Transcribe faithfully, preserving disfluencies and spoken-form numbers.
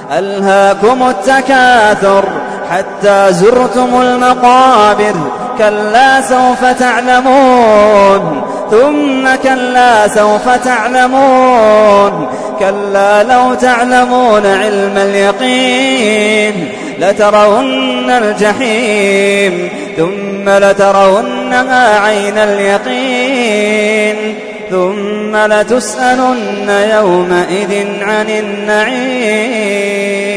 ألهاكم التكاثر حتى زرتم المقابر كلا سوف تعلمون ثم كلا سوف تعلمون كلا لو تعلمون علم اليقين لترون الجحيم ثم لترونها عين اليقين ثم لتسألن يومئذ عن النعيم.